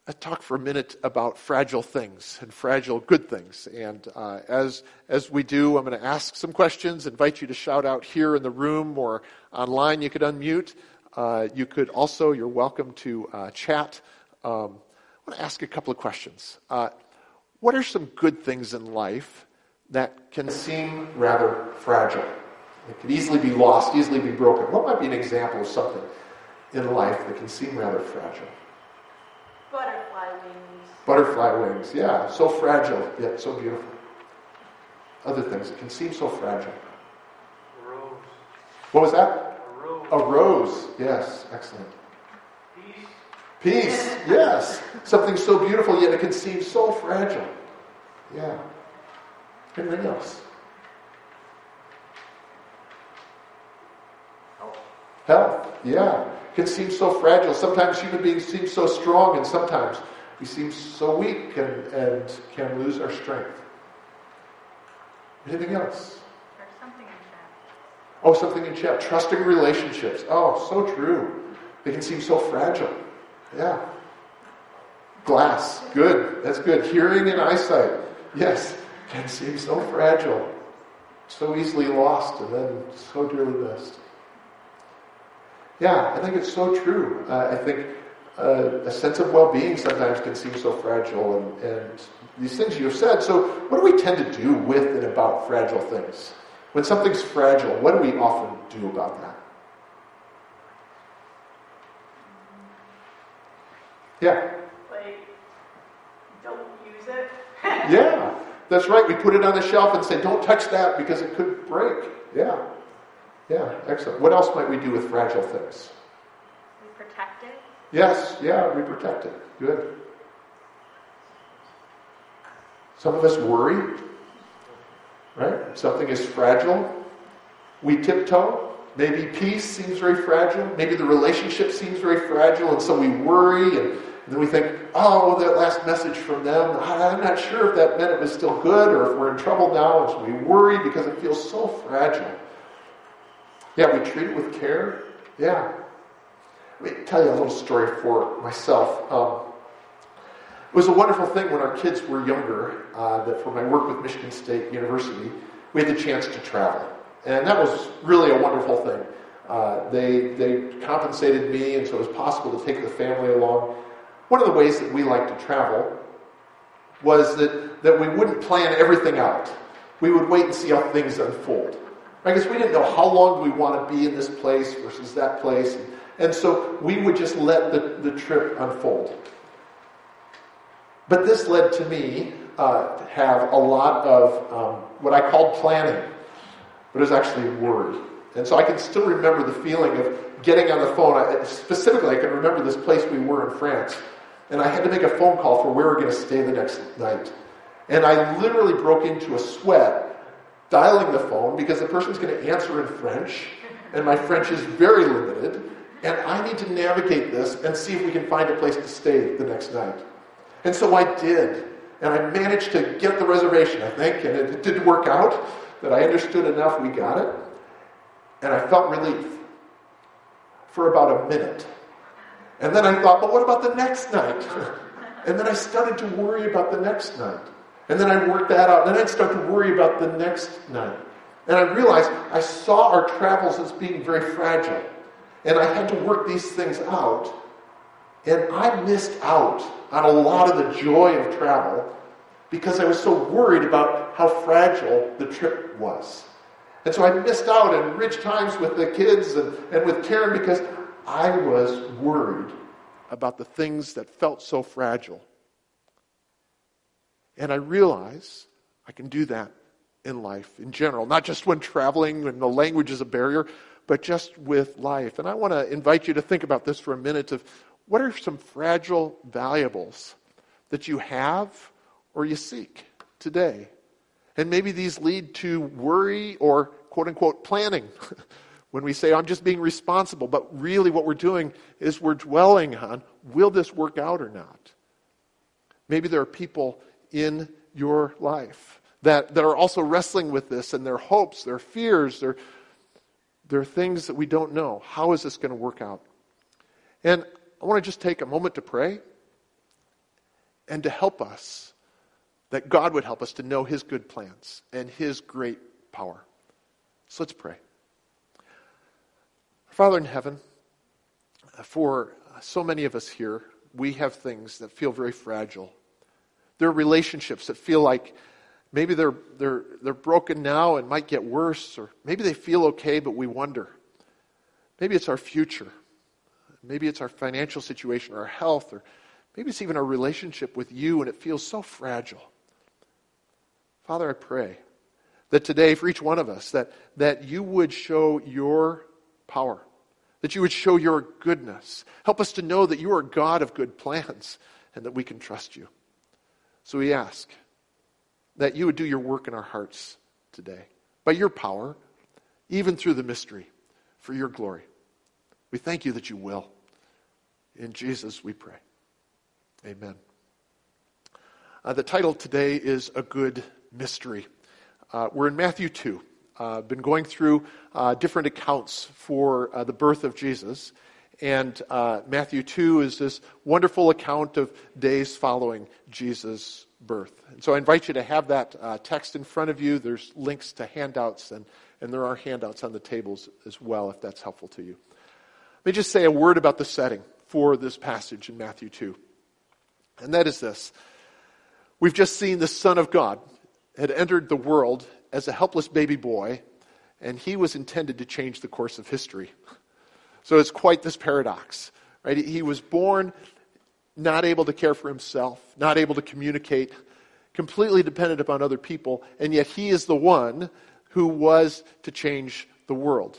talk for a minute about fragile things and fragile good things. And as we do, I'm going to ask some questions, invite you to shout out here in the room or online. You could unmute. You could also, you're welcome to chat. I want to ask a couple of questions. What are some good things in life that can seem rather fragile? It could easily be lost, easily be broken. What might be an example of something in life that can seem rather fragile? Butterfly wings. Butterfly wings, yeah. So fragile, yet so beautiful. Other things that can seem so fragile. A rose. What was that? A rose. A rose, yes. Excellent. Peace. Peace, yes. Something so beautiful, yet it can seem so fragile. Yeah. Anything else? Health, yeah. Can seem so fragile. Sometimes human beings seem so strong, and sometimes we seem so weak and can lose our strength. Anything else? Or something in chat. Oh, something in chat. Trusting relationships. Oh, so true. They can seem so fragile. Yeah. Glass. Good. That's good. Hearing and eyesight. Yes. Can seem so fragile. So easily lost and then so dearly missed. Yeah, I think it's so true. I think a sense of well-being sometimes can seem so fragile, and these things you have said. So what do we tend to do with and about fragile things? When something's fragile, what do we often do about that? Yeah. Like, don't use it. Yeah, that's right. We put it on the shelf and say, don't touch that because it could break. Yeah. Yeah, excellent. What else might we do with fragile things? We protect it. Yes, yeah, we protect it. Good. Some of us worry, right? Something is fragile. We tiptoe. Maybe peace seems very fragile. Maybe the relationship seems very fragile, and so we worry, and then we think, oh, that last message from them, I'm not sure if that meant it was still good or if we're in trouble now, and so we worry because it feels so fragile. Yeah, we treat it with care. Yeah. Let me tell you a little story for myself. It was a wonderful thing when our kids were younger, that for my work with Michigan State University, we had the chance to travel. And that was really a wonderful thing. They compensated me, and so it was possible to take the family along. One of the ways that we like to travel was that we wouldn't plan everything out. We would wait and see how things unfold. I guess we didn't know how long do we want to be in this place versus that place. And so we would just let the trip unfold. But this led to me to have a lot of what I called planning. But it was actually worry. And so I can still remember the feeling of getting on the phone. Specifically, I can remember this place we were in France. And I had to make a phone call for where we were going to stay the next night. And I literally broke into a sweat dialing the phone because the person's going to answer in French, and my French is very limited, and I need to navigate this and see if we can find a place to stay the next night. And so I did, and I managed to get the reservation, I think, and it did work out, that I understood enough, we got it, and I felt relief for about a minute. And then I thought, but what about the next night? And then I started to worry about the next night. And then I worked that out. Then I'd start to worry about the next night. And I realized I saw our travels as being very fragile. And I had to work these things out. And I missed out on a lot of the joy of travel because I was so worried about how fragile the trip was. And so I missed out on rich times with the kids and with Karen because I was worried about the things that felt so fragile. And I realize I can do that in life in general, not just when traveling, when the language is a barrier, but just with life. And I want to invite you to think about this for a minute of what are some fragile valuables that you have or you seek today? And maybe these lead to worry or quote-unquote planning. When we say, I'm just being responsible, but really what we're doing is we're dwelling on, will this work out or not? Maybe there are people in your life that are also wrestling with this and their hopes, their fears, their things that we don't know. How is this going to work out? And I want to just take a moment to pray. and to help us, that God would help us to know his good plans and his great power. So let's pray. Father in heaven, for so many of us here, we have things that feel very fragile. There are relationships that feel like maybe they're broken now and might get worse, or maybe they feel okay, but we wonder. Maybe it's our future. Maybe it's our financial situation or our health, or maybe it's even our relationship with you, and it feels so fragile. Father, I pray that today for each one of us, that you would show your power, that you would show your goodness. Help us to know that you are a God of good plans and that we can trust you. So we ask that you would do your work in our hearts today, by your power, even through the mystery, for your glory. We thank you that you will. In Jesus we pray. Amen. The title today is A Good Mystery. We're in Matthew 2. Been going through different accounts for the birth of Jesus. And Matthew 2 is this wonderful account of days following Jesus' birth. And so I invite you to have that text in front of you. There's links to handouts, and there are handouts on the tables as well, if that's helpful to you. Let me just say a word about the setting for this passage in Matthew 2. And that is this. We've just seen the Son of God had entered the world as a helpless baby boy, and he was intended to change the course of history. So it's quite this paradox, right? He was born not able to care for himself, not able to communicate, completely dependent upon other people, and yet he is the one who was to change the world.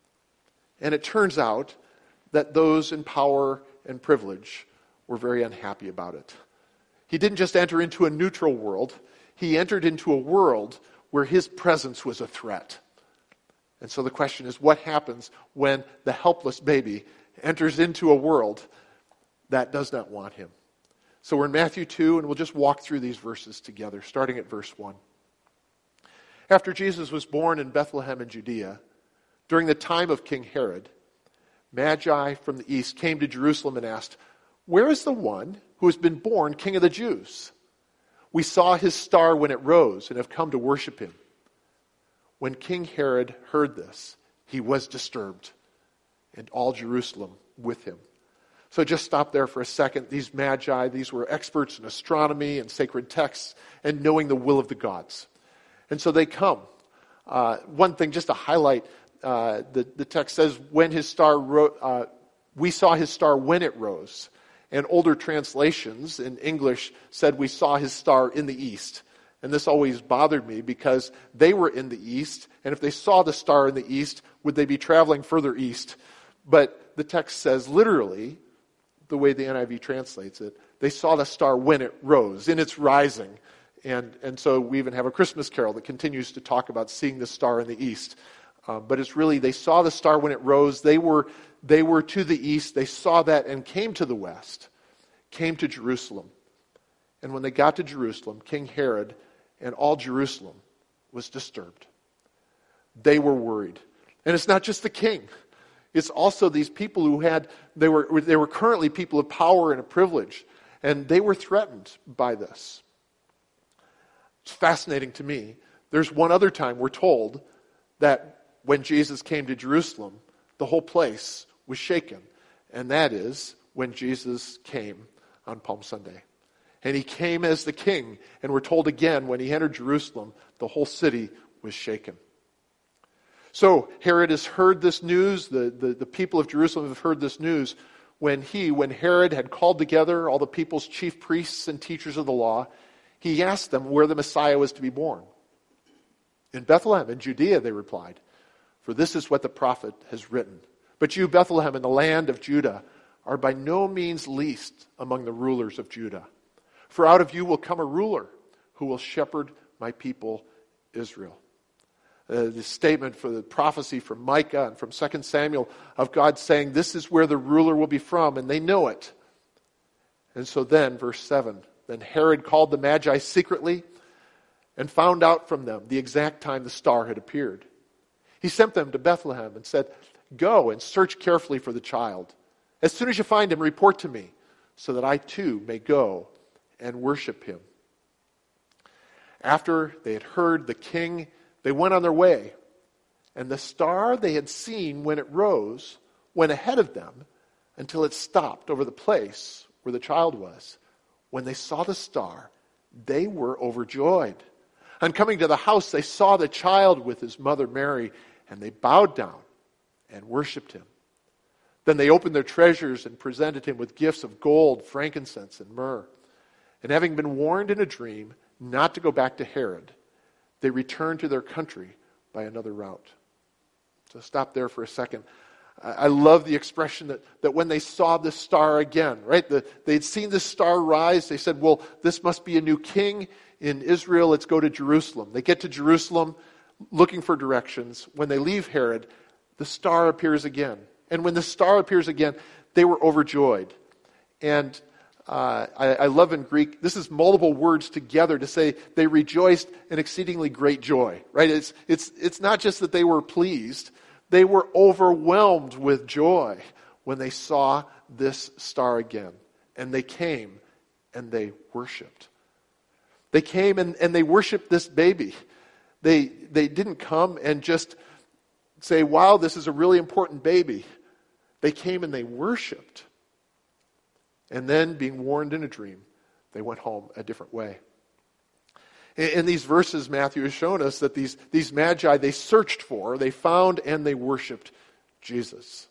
And it turns out that those in power and privilege were very unhappy about it. He didn't just enter into a neutral world, he entered into a world where his presence was a threat. And so the question is, what happens when the helpless baby enters into a world that does not want him? So we're in Matthew 2, and we'll just walk through these verses together, starting at verse 1. After Jesus was born in Bethlehem in Judea, during the time of King Herod, Magi from the east came to Jerusalem and asked, "Where is the one who has been born King of the Jews? We saw his star when it rose and have come to worship him." When King Herod heard this, he was disturbed, and all Jerusalem with him. So just stop there for a second. These Magi, these were experts in astronomy and sacred texts and knowing the will of the gods. And so they come. One thing just to highlight, the text says, "When his star we saw his star when it rose." And older translations in English said we saw his star in the east. And this always bothered me because they were in the east, and if they saw the star in the east, would they be traveling further east? But the text says literally, the way the NIV translates it, they saw the star when it rose, in its rising. And so we even have a Christmas carol that continues to talk about seeing the star in the east. But it's really, they saw the star when it rose. They were to the east. They saw that and came to the west, came to Jerusalem. And when they got to Jerusalem, King Herod and all Jerusalem was disturbed. They were worried. And it's not just the king. It's also these people who they were currently people of power and of privilege. And they were threatened by this. It's fascinating to me. There's one other time we're told that when Jesus came to Jerusalem, the whole place was shaken. And that is when Jesus came on Palm Sunday. And he came as the king. And we're told again, when he entered Jerusalem, the whole city was shaken. So Herod has heard this news. The people of Jerusalem have heard this news. When Herod had called together all the people's chief priests and teachers of the law, he asked them where the Messiah was to be born. "In Bethlehem, in Judea," they replied, "for this is what the prophet has written. But you, Bethlehem, in the land of Judah, are by no means least among the rulers of Judah. For out of you will come a ruler who will shepherd my people Israel." The statement for the prophecy from Micah and from 2 Samuel of God saying this is where the ruler will be from, and they know it. And so then, verse 7, "Then Herod called the Magi secretly and found out from them the exact time the star had appeared. He sent them to Bethlehem and said, 'Go and search carefully for the child. As soon as you find him, report to me, so that I too may go and worship him. After they had heard the king, they went on their way. And the star they had seen when it rose went ahead of them until it stopped over the place where the child was. When they saw the star, they were overjoyed. On coming to the house, they saw the child with his mother Mary, and they bowed down and worshipped him. Then they opened their treasures and presented him with gifts of gold, frankincense, and myrrh. And having been warned in a dream not to go back to Herod, they returned to their country by another route. So stop there for a second. I love the expression that when they saw the star again, right? They'd seen the star rise. They said, well, this must be a new king in Israel. Let's go to Jerusalem. They get to Jerusalem looking for directions. When they leave Herod, the star appears again. And when the star appears again, they were overjoyed. And I love in Greek, this is multiple words together to say they rejoiced in exceedingly great joy, right? It's not just that they were pleased. They were overwhelmed with joy when they saw this star again. And they came and they worshiped. They came and they worshiped this baby. They didn't come and just say, wow, this is a really important baby. They came and they worshiped. And then, being warned in a dream, they went home a different way. In these verses, Matthew has shown us that these magi, they searched for, they found, and they worshiped Jesus.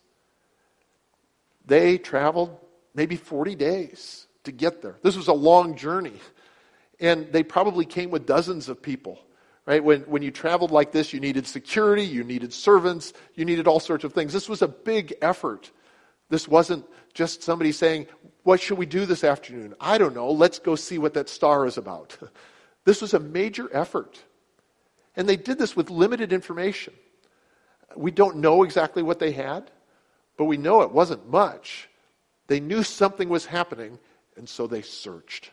They traveled maybe 40 days to get there. This was a long journey. And they probably came with dozens of people. Right? When you traveled like this, you needed security, you needed servants, you needed all sorts of things. This was a big effort. This wasn't just somebody saying, what should we do this afternoon? I don't know. Let's go see what that star is about. This was a major effort. And they did this with limited information. We don't know exactly what they had, but we know it wasn't much. They knew something was happening, and so they searched.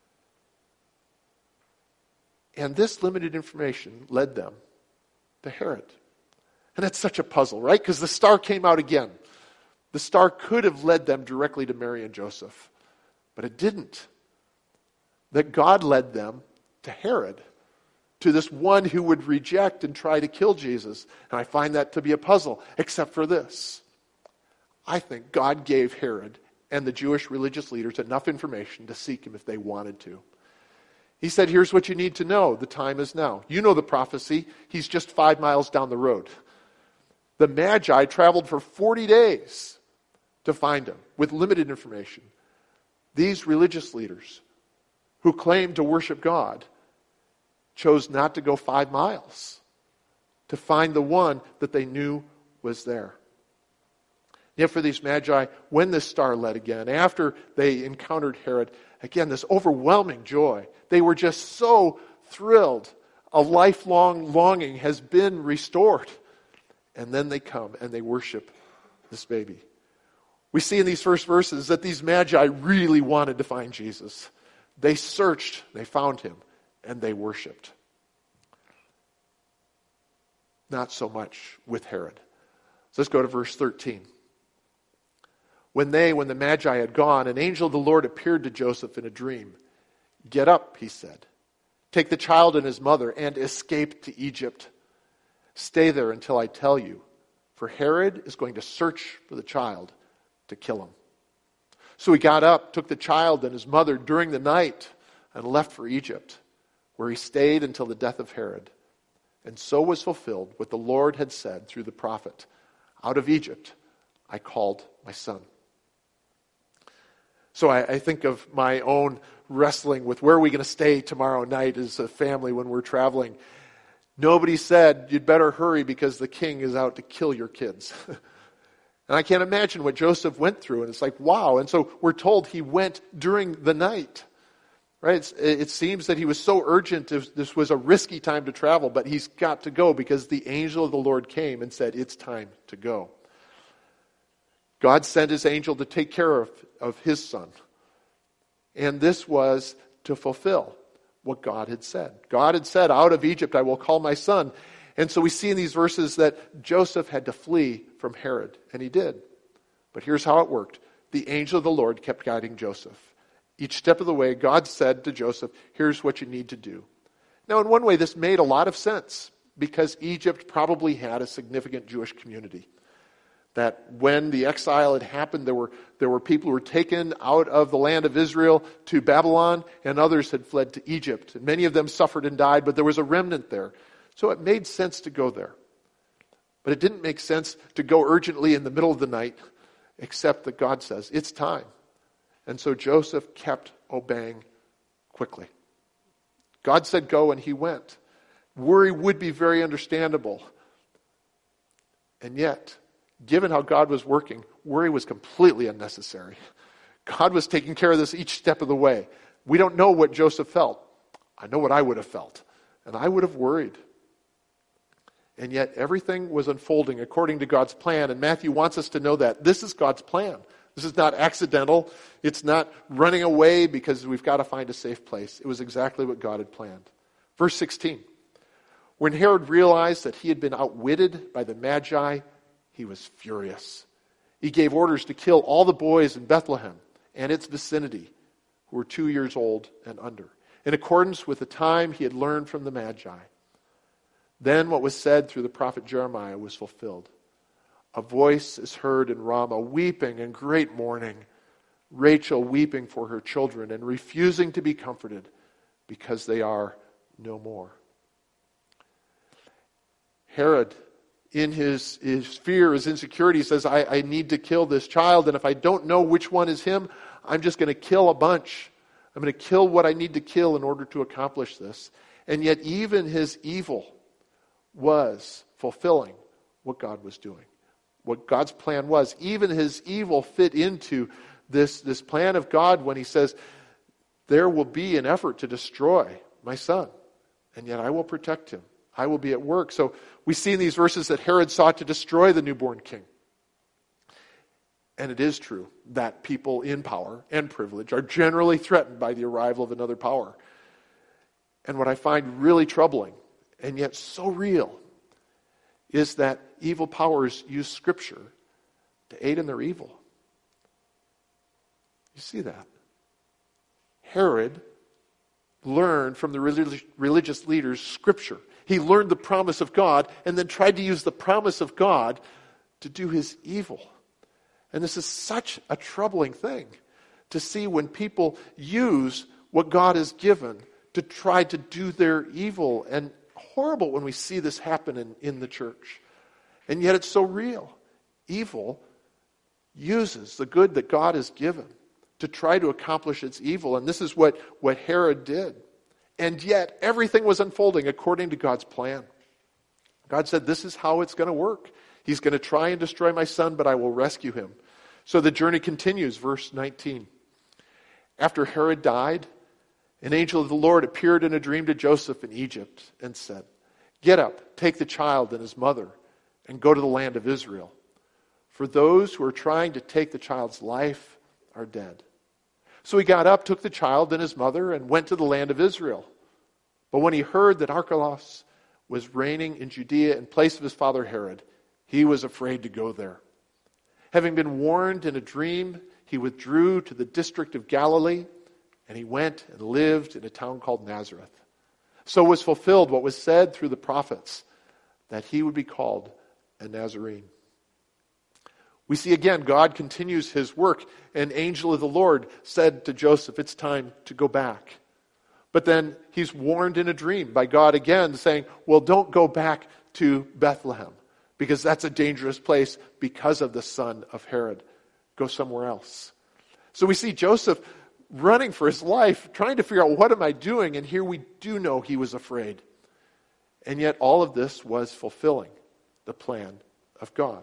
And this limited information led them to Herod. And that's such a puzzle, right? Because the star came out again. The star could have led them directly to Mary and Joseph, but it didn't. That God led them to Herod, to this one who would reject and try to kill Jesus. And I find that to be a puzzle, except for this. I think God gave Herod and the Jewish religious leaders enough information to seek him if they wanted to. He said, here's what you need to know. The time is now. You know the prophecy. He's just 5 miles down the road. The Magi traveled for 40 days to find him with limited information. These religious leaders who claimed to worship God chose not to go 5 miles to find the one that they knew was there. Yet for these Magi, when this star led again, after they encountered Herod, again, this overwhelming joy. They were just so thrilled. A lifelong longing has been restored. And then they come and they worship this baby. We see in these first verses that these Magi really wanted to find Jesus. They searched, they found him, and they worshiped. Not so much with Herod. So let's go to verse 13. When the Magi had gone, an angel of the Lord appeared to Joseph in a dream. Get up, he said. Take the child and his mother and escape to Egypt. Stay there until I tell you, for Herod is going to search for the child to kill him. So he got up, took the child and his mother during the night, and left for Egypt, where he stayed until the death of Herod. And so was fulfilled what the Lord had said through the prophet, out of Egypt I called my son. So I think of my own wrestling with where are we going to stay tomorrow night as a family when we're traveling. Nobody said, you'd better hurry because the king is out to kill your kids. And I can't imagine what Joseph went through. And it's like, wow. And so we're told he went during the night. Right? It seems that he was so urgent. This was a risky time to travel, but he's got to go because the angel of the Lord came and said, it's time to go. God sent his angel to take care of his son. And this was to fulfill what God had said. God had said, out of Egypt I will call my son. And so we see in these verses that Joseph had to flee from Herod, and he did. But here's how it worked. The angel of the Lord kept guiding Joseph. Each step of the way, God said to Joseph, here's what you need to do. Now, in one way, this made a lot of sense because Egypt probably had a significant Jewish community. That when the exile had happened, there were people who were taken out of the land of Israel to Babylon, and others had fled to Egypt. And many of them suffered and died, but there was a remnant there. So it made sense to go there. But it didn't make sense to go urgently in the middle of the night, except that God says, it's time. And so Joseph kept obeying quickly. God said go, and he went. Worry would be very understandable. And yet, given how God was working, worry was completely unnecessary. God was taking care of this each step of the way. We don't know what Joseph felt. I know what I would have felt. And I would have worried. And yet everything was unfolding according to God's plan. And Matthew wants us to know that. This is God's plan. This is not accidental. It's not running away because we've got to find a safe place. It was exactly what God had planned. Verse 16. When Herod realized that he had been outwitted by the Magi, he was furious. He gave orders to kill all the boys in Bethlehem and its vicinity who were 2 years old and under, in accordance with the time he had learned from the Magi. Then what was said through the prophet Jeremiah was fulfilled. A voice is heard in Ramah, weeping and great mourning, Rachel weeping for her children and refusing to be comforted because they are no more. Herod, in his fear, his insecurity, says, I need to kill this child, and if I don't know which one is him, I'm just going to kill a bunch. I'm going to kill what I need to kill in order to accomplish this. And yet even his evil was fulfilling what God was doing. What God's plan was. Even his evil fit into this plan of God when he says, there will be an effort to destroy my son, and yet I will protect him. I will be at work. So we see in these verses that Herod sought to destroy the newborn king. And it is true that people in power and privilege are generally threatened by the arrival of another power. And what I find really troubling, and yet so real, is that evil powers use Scripture to aid in their evil. You see that? Herod learned from the religious leaders Scripture. He learned the promise of God and then tried to use the promise of God to do his evil. And this is such a troubling thing to see when people use what God has given to try to do their evil. And horrible when we see this happen in the church. And yet it's so real. Evil uses the good that God has given to try to accomplish its evil. And this is what Herod did. And yet everything was unfolding according to God's plan. God said, this is how it's going to work. He's going to try and destroy my son, but I will rescue him. So the journey continues, verse 19. After Herod died, an angel of the Lord appeared in a dream to Joseph in Egypt and said, get up, take the child and his mother, and go to the land of Israel. For those who are trying to take the child's life are dead. So he got up, took the child and his mother, and went to the land of Israel. But when he heard that Archelaus was reigning in Judea in place of his father Herod, he was afraid to go there. Having been warned in a dream, he withdrew to the district of Galilee, and he went and lived in a town called Nazareth. So was fulfilled what was said through the prophets, that he would be called a Nazarene. We see again, God continues his work. An angel of the Lord said to Joseph, it's time to go back. But then he's warned in a dream by God again, saying, well, don't go back to Bethlehem, because that's a dangerous place because of the son of Herod. Go somewhere else. So we see Joseph running for his life, trying to figure out, what am I doing? And here we do know he was afraid. And yet all of this was fulfilling the plan of God.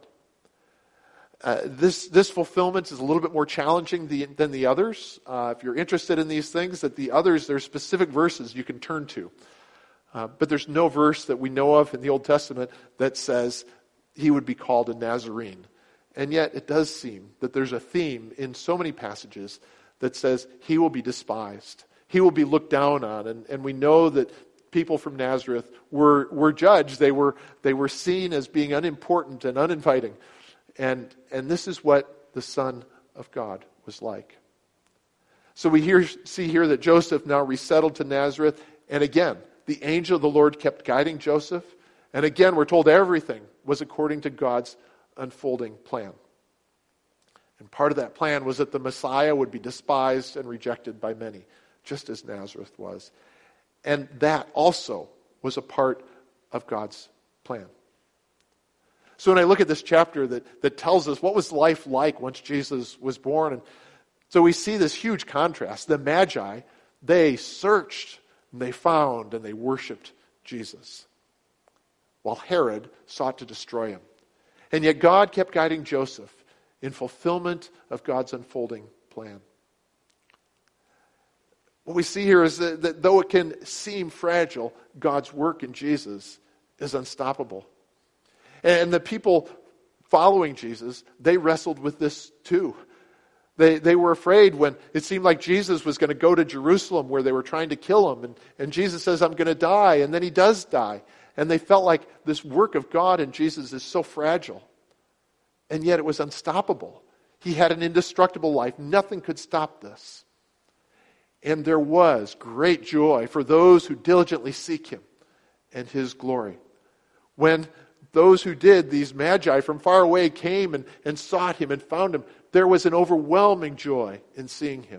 This fulfillment is a little bit more challenging than the others. If you're interested in these things, that the others, there's specific verses you can turn to. But there's no verse that we know of in the Old Testament that says he would be called a Nazarene. And yet it does seem that there's a theme in so many passages that says he will be despised. He will be looked down on. And we know that people from Nazareth were judged. They were seen as being unimportant and uninviting. And this is what the Son of God was like. So we see here that Joseph now resettled to Nazareth. And again, the angel of the Lord kept guiding Joseph. And again, we're told everything was according to God's unfolding plan. And part of that plan was that the Messiah would be despised and rejected by many, just as Nazareth was. And that also was a part of God's plan. So when I look at this chapter that tells us what was life like once Jesus was born, and so we see this huge contrast. The Magi, they searched, and they found, and they worshipped Jesus, while Herod sought to destroy him. And yet God kept guiding Joseph in fulfillment of God's unfolding plan. What we see here is that though it can seem fragile, God's work in Jesus is unstoppable. And the people following Jesus, they wrestled with this too. They were afraid when it seemed like Jesus was going to go to Jerusalem where they were trying to kill him. And Jesus says, I'm going to die. And then he does die. And they felt like this work of God in Jesus is so fragile. And yet it was unstoppable. He had an indestructible life. Nothing could stop this. And there was great joy for those who diligently seek him and his glory. When those who did, these Magi from far away came and sought him and found him, there was an overwhelming joy in seeing him.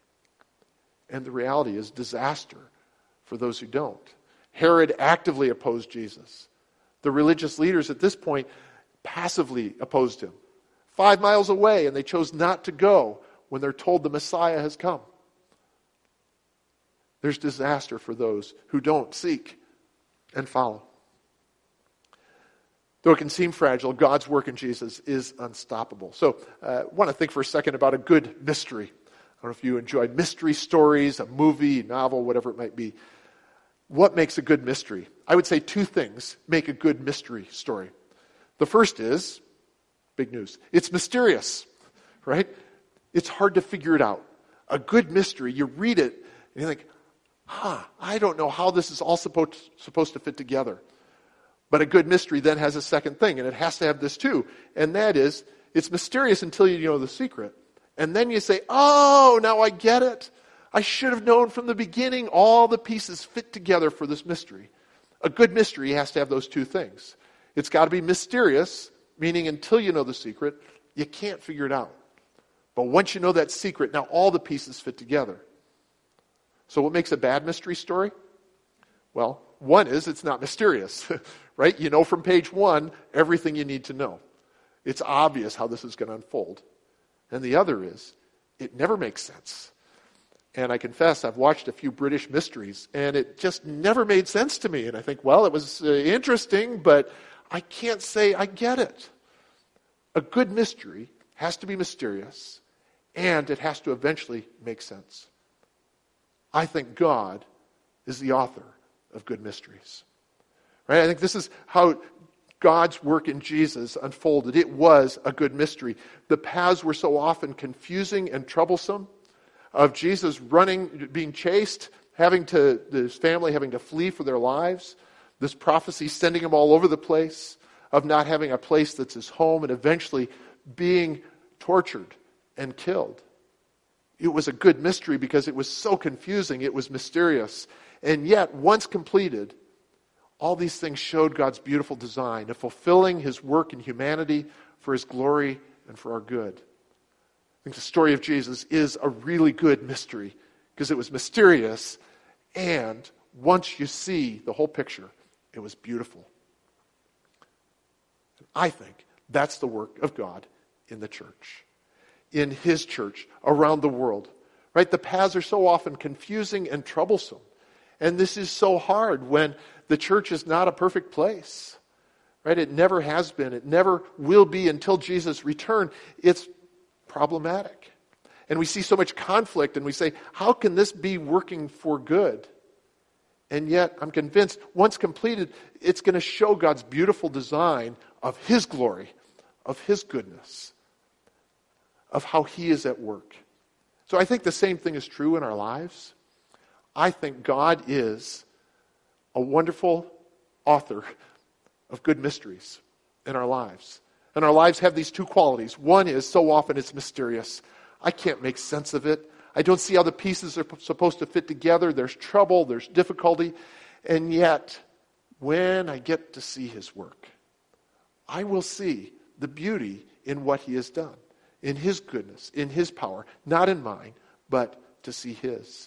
And the reality is disaster for those who don't. Herod actively opposed Jesus. The religious leaders at this point passively opposed him. 5 miles away, and they chose not to go when they're told the Messiah has come. There's disaster for those who don't seek and follow. Though it can seem fragile, God's work in Jesus is unstoppable. So I want to think for a second about a good mystery. I don't know if you enjoy mystery stories, a movie, novel, whatever it might be. What makes a good mystery? I would say 2 things make a good mystery story. The first is, big news, it's mysterious, right? It's hard to figure it out. A good mystery, you read it, and you think, I don't know how this is all supposed to fit together. But a good mystery then has a second thing, and it has to have this too. And that is, it's mysterious until you know the secret. And then you say, oh, now I get it. I should have known from the beginning all the pieces fit together for this mystery. A good mystery has to have those 2 things. It's got to be mysterious, meaning until you know the secret, you can't figure it out. But once you know that secret, now all the pieces fit together. So what makes a bad mystery story? Well, one is it's not mysterious, right? You know from page 1 everything you need to know. It's obvious how this is going to unfold. And the other is it never makes sense. And I confess I've watched a few British mysteries and it just never made sense to me. And I think, well, it was interesting, but I can't say I get it. A good mystery has to be mysterious and it has to eventually make sense. I think God is the author of good mysteries. Right? I think this is how God's work in Jesus unfolded. It was a good mystery. The paths were so often confusing and troublesome, of Jesus running, being chased, his family having to flee for their lives, this prophecy sending him all over the place, of not having a place that's his home, and eventually being tortured and killed. It was a good mystery because it was so confusing, it was mysterious. And yet, once completed, all these things showed God's beautiful design of fulfilling his work in humanity for his glory and for our good. I think the story of Jesus is a really good mystery because it was mysterious, and once you see the whole picture, it was beautiful. I think that's the work of God in the church, in his church, around the world. Right? The paths are so often confusing and troublesome. And this is so hard when the church is not a perfect place. Right? It never has been. It never will be until Jesus' return. It's problematic. And we see so much conflict and we say, how can this be working for good? And yet, I'm convinced, once completed, it's going to show God's beautiful design of his glory, of his goodness, of how he is at work. So I think the same thing is true in our lives. I think God is a wonderful author of good mysteries in our lives. And our lives have these 2 qualities. One is so often it's mysterious. I can't make sense of it. I don't see how the pieces are supposed to fit together. There's trouble, there's difficulty. And yet, when I get to see his work, I will see the beauty in what he has done, in his goodness, in his power, not in mine, but to see his.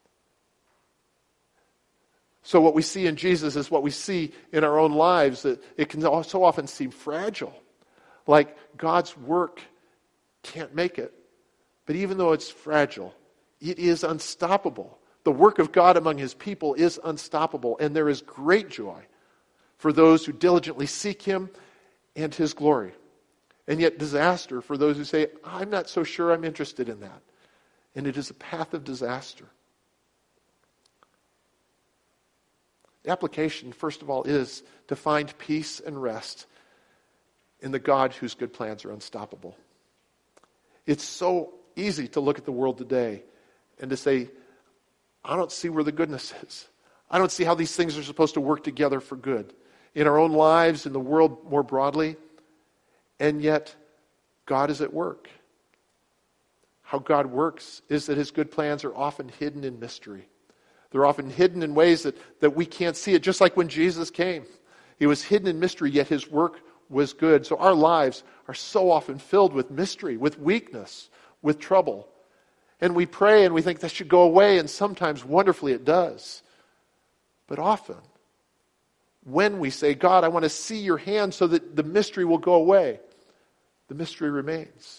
So what we see in Jesus is what we see in our own lives, that it can so often seem fragile. Like God's work can't make it. But even though it's fragile, it is unstoppable. The work of God among his people is unstoppable, and there is great joy for those who diligently seek him and his glory. And yet disaster for those who say, I'm not so sure I'm interested in that. And it is a path of disaster. The application, first of all, is to find peace and rest in the God whose good plans are unstoppable. It's so easy to look at the world today and to say, I don't see where the goodness is. I don't see how these things are supposed to work together for good in our own lives, in the world more broadly. And yet, God is at work. How God works is that his good plans are often hidden in mystery. They're often hidden in ways that we can't see it, just like when Jesus came. He was hidden in mystery, yet his work was good. So our lives are so often filled with mystery, with weakness, with trouble. And we pray and we think that should go away, and sometimes wonderfully it does. But often, when we say, God, I want to see your hand so that the mystery will go away, the mystery remains.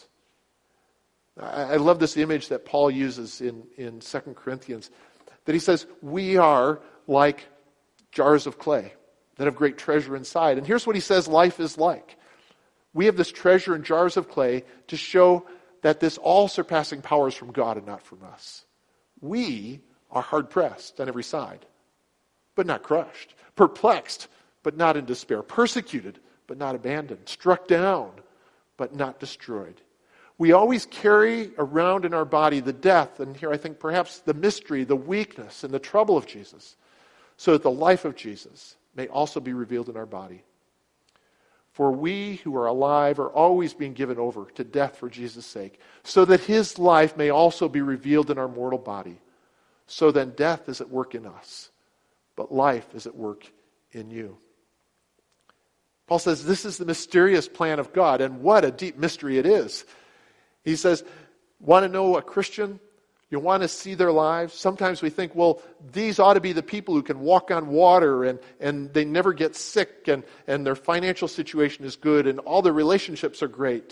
I love this image that Paul uses in 2 Corinthians, that he says, we are like jars of clay that have great treasure inside. And here's what he says life is like. We have this treasure in jars of clay to show that this all-surpassing power is from God and not from us. We are hard-pressed on every side, but not crushed. Perplexed, but not in despair. Persecuted, but not abandoned. Struck down, but not destroyed. We always carry around in our body the death, and here I think perhaps the mystery, the weakness, and the trouble of Jesus, so that the life of Jesus may also be revealed in our body. For we who are alive are always being given over to death for Jesus' sake, so that his life may also be revealed in our mortal body. So then death is at work in us, but life is at work in you. Paul says this is the mysterious plan of God, and what a deep mystery it is. He says, want to know a Christian? You want to see their lives? Sometimes we think, well, these ought to be the people who can walk on water and they never get sick and their financial situation is good and all their relationships are great.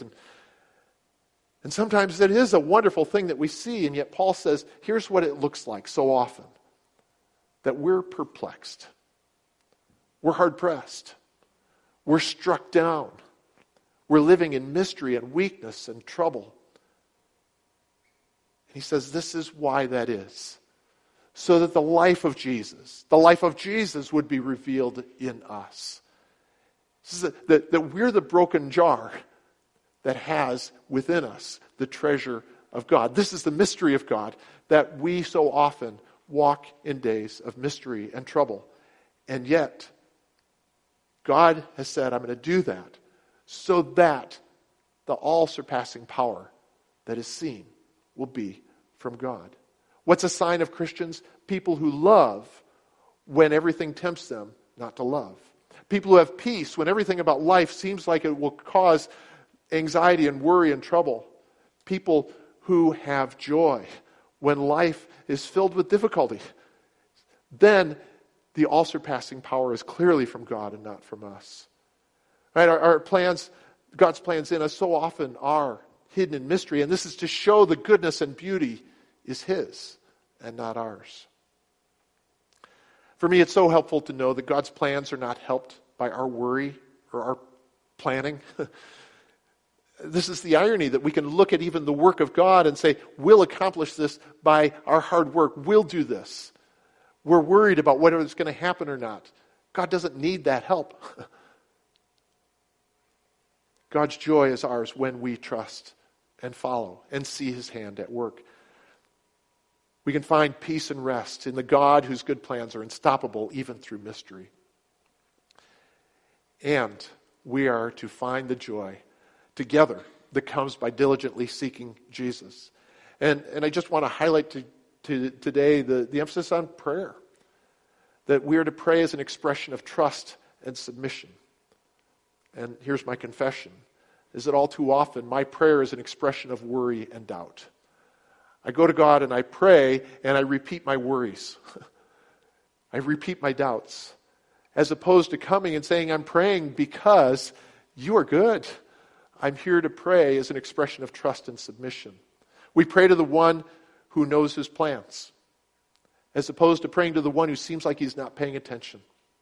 And sometimes it is a wonderful thing that we see, and yet Paul says, here's what it looks like so often. That we're perplexed. We're hard-pressed. We're struck down. We're living in mystery and weakness and trouble. He says this is why that is. So that the life of Jesus would be revealed in us. That we're the broken jar that has within us the treasure of God. This is the mystery of God, that we so often walk in days of mystery and trouble. And yet, God has said, I'm going to do that so that the all-surpassing power that is seen will be from God. What's a sign of Christians? People who love when everything tempts them not to love. People who have peace when everything about life seems like it will cause anxiety and worry and trouble. People who have joy when life is filled with difficulty. Then the all-surpassing power is clearly from God and not from us. Right? Our plans, God's plans in us so often are hidden in mystery, and this is to show the goodness and beauty is his and not ours. For me, it's so helpful to know that God's plans are not helped by our worry or our planning. This is the irony that we can look at even the work of God and say, we'll accomplish this by our hard work. We'll do this. We're worried about whether it's going to happen or not. God doesn't need that help. God's joy is ours when we trust and follow and see his hand at work. We can find peace and rest in the God whose good plans are unstoppable even through mystery. And we are to find the joy together that comes by diligently seeking Jesus. And I just want to highlight to today the emphasis on prayer. That we are to pray as an expression of trust and submission. And here's my confession, is that all too often my prayer is an expression of worry and doubt. I go to God and I pray and I repeat my worries. I repeat my doubts. As opposed to coming and saying, I'm praying because you are good. I'm here to pray as an expression of trust and submission. We pray to the one who knows his plans, as opposed to praying to the one who seems like he's not paying attention.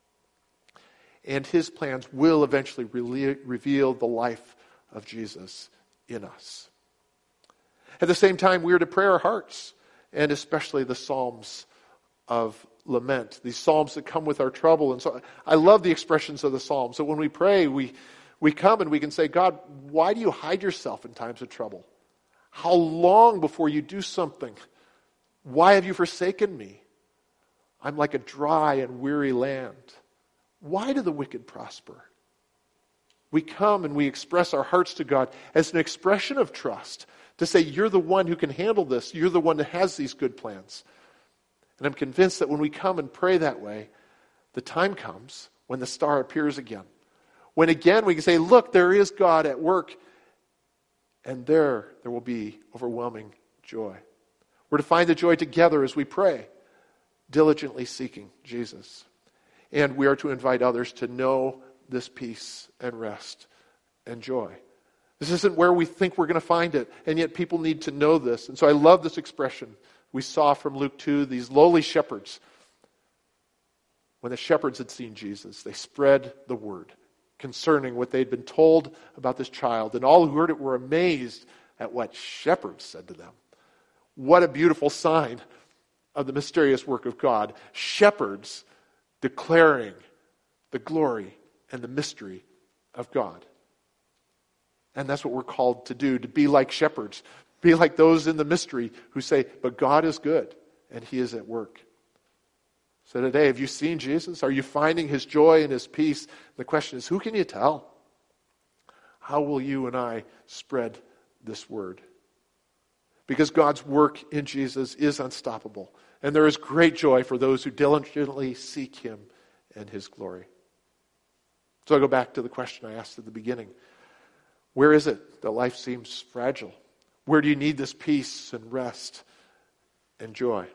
And his plans will eventually reveal the life of Jesus in us. At the same time, we are to pray our hearts, and especially the Psalms of lament, these Psalms that come with our trouble. And so I love the expressions of the Psalms. So when we pray, we come and we can say, God, why do you hide yourself in times of trouble? How long before you do something? Why have you forsaken me? I'm like a dry and weary land. Why do the wicked prosper? We come and we express our hearts to God as an expression of trust, to say, you're the one who can handle this. You're the one that has these good plans. And I'm convinced that when we come and pray that way, the time comes when the star appears again. When again we can say, look, there is God at work. And there will be overwhelming joy. We're to find the joy together as we pray, diligently seeking Jesus. And we are to invite others to know this peace and rest and joy. This isn't where we think we're going to find it, and yet people need to know this. And so I love this expression we saw from Luke 2, these lowly shepherds. When the shepherds had seen Jesus, they spread the word concerning what they'd been told about this child. And all who heard it were amazed at what shepherds said to them. What a beautiful sign of the mysterious work of God. Shepherds declaring the glory and the mystery of God. And that's what we're called to do, to be like shepherds. Be like those in the mystery who say, but God is good and he is at work. So today, have you seen Jesus? Are you finding his joy and his peace? The question is, who can you tell? How will you and I spread this word? Because God's work in Jesus is unstoppable. And there is great joy for those who diligently seek him and his glory. So I go back to the question I asked at the beginning. Where is it that life seems fragile? Where do you need this peace and rest and joy?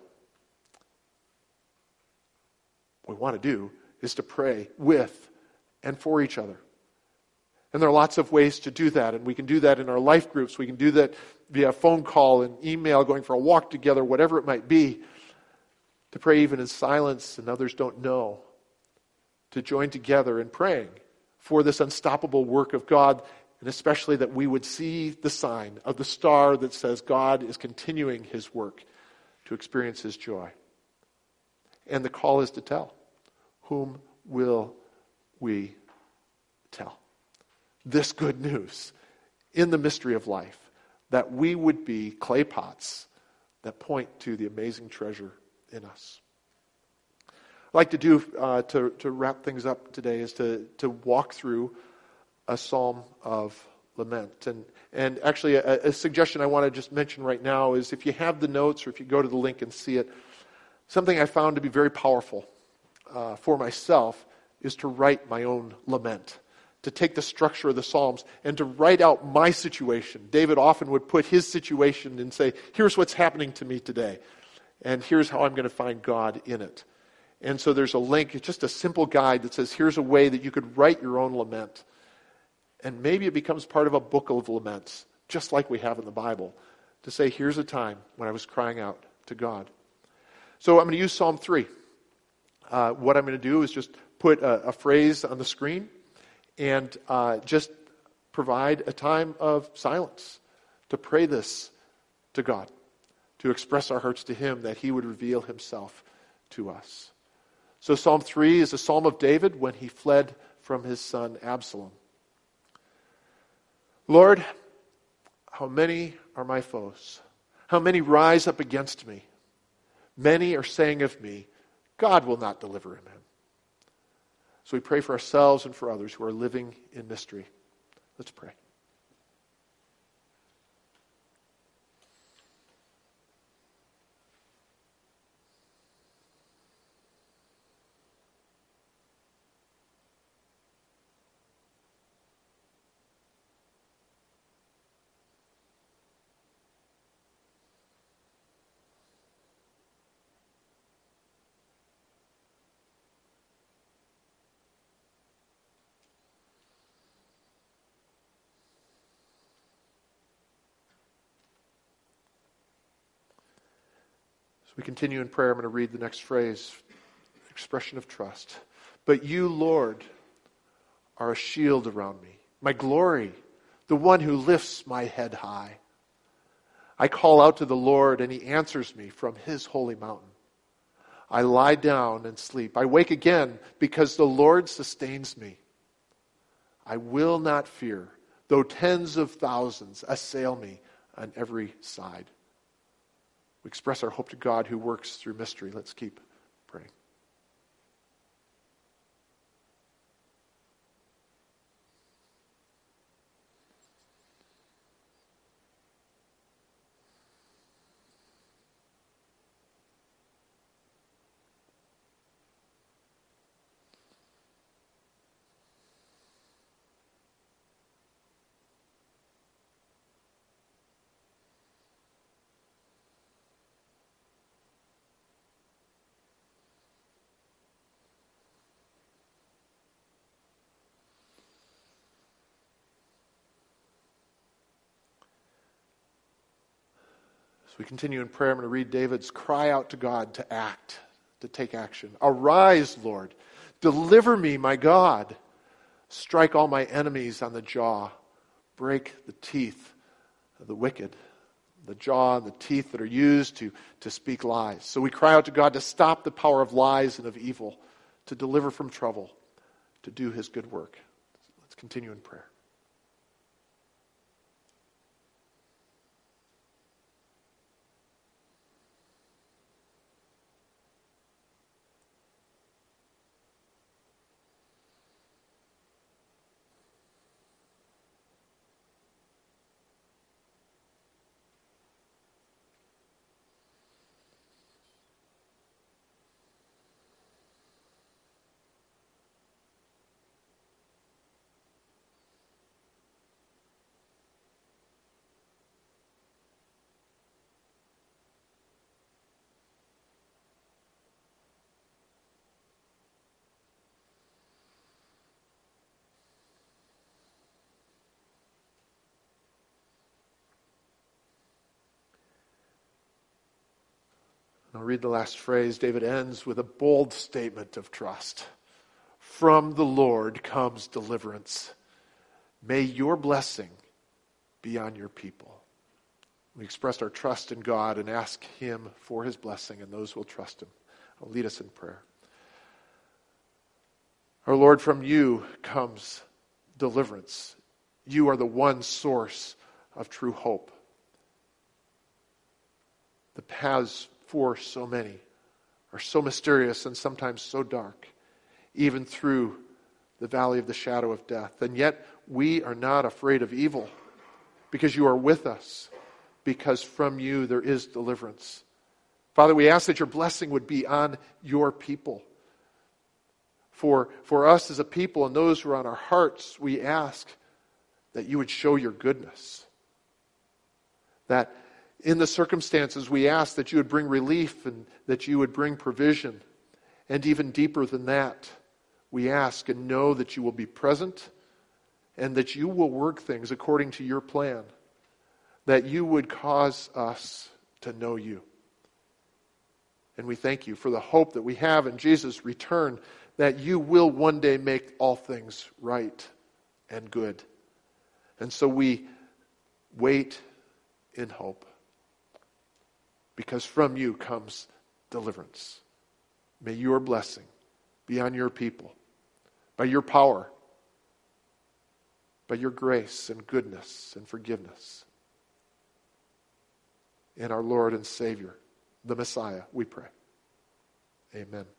What we want to do is to pray with and for each other. And there are lots of ways to do that. And we can do that in our life groups. We can do that via phone call and email, going for a walk together, whatever it might be. To pray even in silence and others don't know. To join together in praying for this unstoppable work of God. And especially that we would see the sign of the star that says God is continuing his work to experience his joy. And the call is to tell. Whom will we tell? This good news in the mystery of life, that we would be clay pots that point to the amazing treasure in us. I'd like to do, to wrap things up today, is to walk through a psalm of lament. And actually a suggestion I want to just mention right now is, if you have the notes or if you go to the link and see it, something I found to be very powerful for myself is to write my own lament. To take the structure of the Psalms and to write out my situation. David often would put his situation and say, here's what's happening to me today. And here's how I'm going to find God in it. And so there's a link, it's just a simple guide that says, here's a way that you could write your own lament. And maybe it becomes part of a book of laments, just like we have in the Bible, to say, here's a time when I was crying out to God. So I'm going to use Psalm 3. What I'm going to do is just put a phrase on the screen and just provide a time of silence to pray this to God, to express our hearts to him, that he would reveal himself to us. So Psalm 3 is a psalm of David when he fled from his son Absalom. Lord, how many are my foes? How many rise up against me? Many are saying of me, God will not deliver him. So we pray for ourselves and for others who are living in mystery. Let's pray. we continue in prayer, I'm going to read the next phrase, expression of trust. But you, Lord, are a shield around me, my glory, the one who lifts my head high. I call out to the Lord, and he answers me from his holy mountain. I lie down and sleep. I wake again because the Lord sustains me. I will not fear, though tens of thousands assail me on every side. We express our hope to God who works through mystery. Let's keep praying. As we continue in prayer, I'm going to read David's cry out to God to act, to take action. Arise, Lord. Deliver me, my God. Strike all my enemies on the jaw. Break the teeth of the wicked. The jaw and the teeth that are used to speak lies. So we cry out to God to stop the power of lies and of evil, to deliver from trouble, to do his good work. Let's continue in prayer. I'll read the last phrase. David ends with a bold statement of trust. From the Lord comes deliverance. May your blessing be on your people. We express our trust in God and ask him for his blessing, and those will trust him. I'll lead us in prayer. Our Lord, from you comes deliverance. You are the one source of true hope. The paths for so many are so mysterious and sometimes so dark, even through the valley of the shadow of death. And yet we are not afraid of evil because you are with us, because from you there is deliverance. Father, we ask that your blessing would be on your people. For us as a people and those who are on our hearts, we ask that you would show your goodness. That in the circumstances, we ask that you would bring relief and that you would bring provision. And even deeper than that, we ask and know that you will be present and that you will work things according to your plan. That you would cause us to know you. And we thank you for the hope that we have in Jesus' return, that you will one day make all things right and good. And so we wait in hope. Because from you comes deliverance. May your blessing be on your people, by your power, by your grace and goodness and forgiveness. In our Lord and Savior, the Messiah, we pray. Amen.